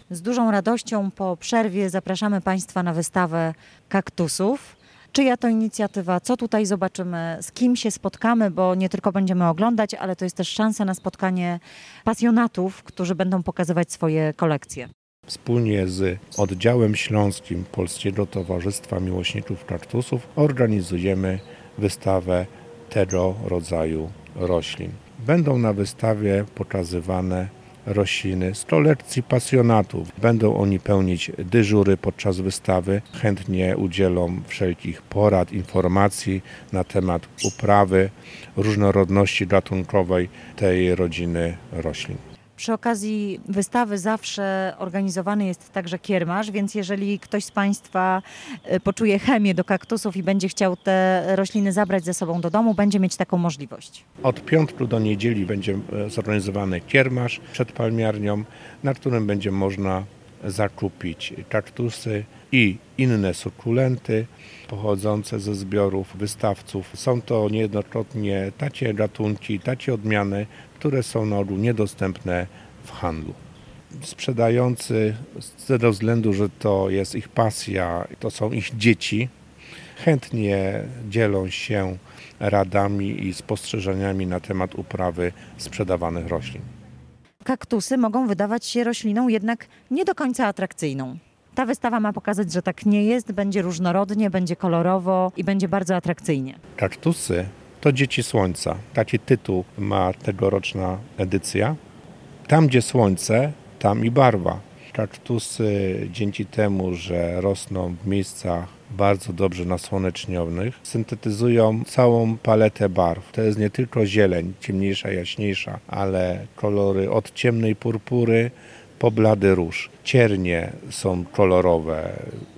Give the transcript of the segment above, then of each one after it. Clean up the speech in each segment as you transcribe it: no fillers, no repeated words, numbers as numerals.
Z dużą radością po przerwie zapraszamy Państwa na wystawę kaktusów. Czyja to inicjatywa, co tutaj zobaczymy, z kim się spotkamy, bo nie tylko będziemy oglądać, ale to jest też szansa na spotkanie pasjonatów, którzy będą pokazywać swoje kolekcje. Wspólnie z oddziałem śląskim Polskiego Towarzystwa Miłośników Kaktusów organizujemy wystawę tego rodzaju roślin. Będą na wystawie pokazywane rośliny z kolekcji pasjonatów. Będą oni pełnić dyżury podczas wystawy. Chętnie udzielą wszelkich porad, informacji na temat uprawy, różnorodności gatunkowej tej rodziny roślin. Przy okazji wystawy zawsze organizowany jest także kiermasz, więc jeżeli ktoś z Państwa poczuje chemię do kaktusów i będzie chciał te rośliny zabrać ze sobą do domu, będzie mieć taką możliwość. Od piątku do niedzieli będzie zorganizowany kiermasz przed palmiarnią, na którym będzie można zakupić kaktusy i inne sukulenty pochodzące ze zbiorów wystawców. Są to niejednokrotnie takie gatunki, takie odmiany, które są na ogół niedostępne w handlu. Sprzedający z tego względu, że to jest ich pasja, to są ich dzieci, chętnie dzielą się radami i spostrzeżeniami na temat uprawy sprzedawanych roślin. Kaktusy mogą wydawać się rośliną jednak nie do końca atrakcyjną. Ta wystawa ma pokazać, że tak nie jest, będzie różnorodnie, będzie kolorowo i będzie bardzo atrakcyjnie. Kaktusy to dzieci słońca. Taki tytuł ma tegoroczna edycja. Tam, gdzie słońce, tam i barwa. Kaktusy dzięki temu, że rosną w miejscach bardzo dobrze nasłonecznionych, syntetyzują całą paletę barw. To jest nie tylko zieleń, ciemniejsza, jaśniejsza, ale kolory od ciemnej purpury po blady róż. Ciernie są kolorowe,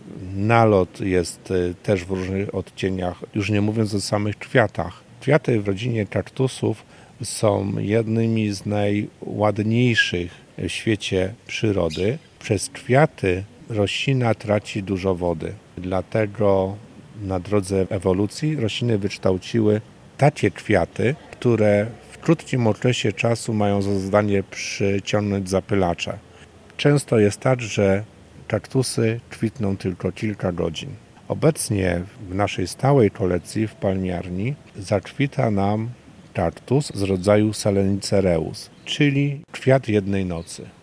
nalot jest też w różnych odcieniach, już nie mówiąc o samych kwiatach. Kwiaty w rodzinie kaktusów są jednymi z najładniejszych w świecie przyrody. Przez kwiaty roślina traci dużo wody. Dlatego na drodze ewolucji rośliny wykształciły takie kwiaty, które w krótkim okresie czasu mają za zadanie przyciągnąć zapylacze. Często jest tak, że kaktusy kwitną tylko kilka godzin. Obecnie w naszej stałej kolekcji w palmiarni zakwita nam kaktus z rodzaju Salenicereus, czyli kwiat jednej nocy.